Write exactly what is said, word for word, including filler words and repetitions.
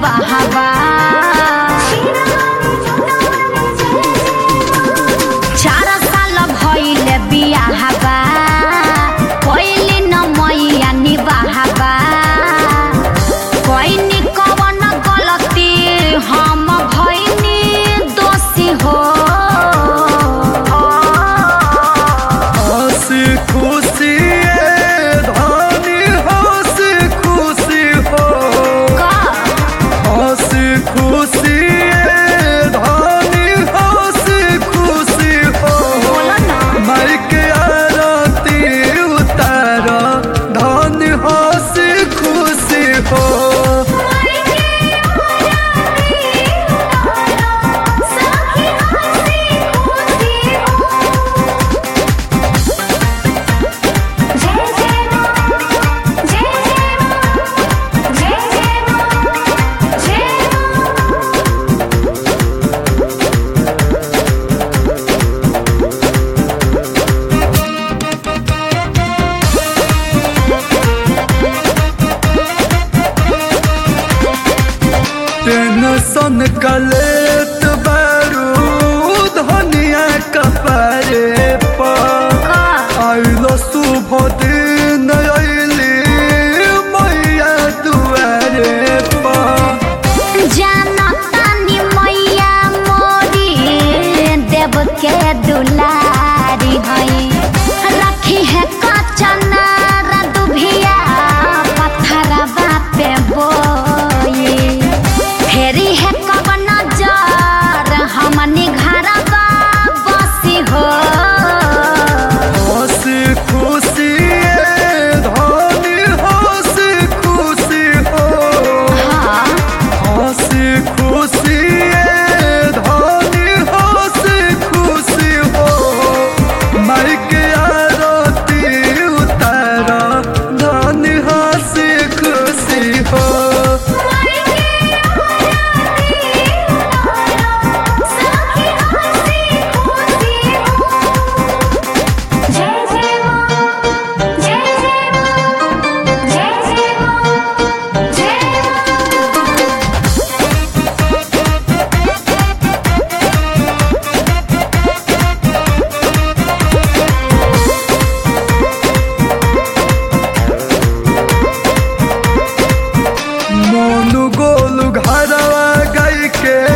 निवाहबा चार साल भइले बियाहबा कोइली न मैया निवाहबा कोइनी कवन गलती हम भइनी दोषी हो हंसी खुशी धानी हंसी खुशी हो हंसी खुशी धानी हंसी खुशी हो माइक आरती उतार धानी हंसी खुशी हो टेंशन कलेत बारू धनिया कपरे पर आइलो शुभ दिन अइली मैया दुआरे पर जानतानी मैया मोरी देव के दुलारी हई रखी है कचना दुभिया पत्थरवा पे बोई फेरी है कब नजर हमनी घरवा बसी हो हंसी खुशी धनी हंसी खुशी हो हंसी खुशी धनी हंसी खुशी हो माइक आरती उतार धनी हंसी खुशी हो मोनू गोलू घरवा गई के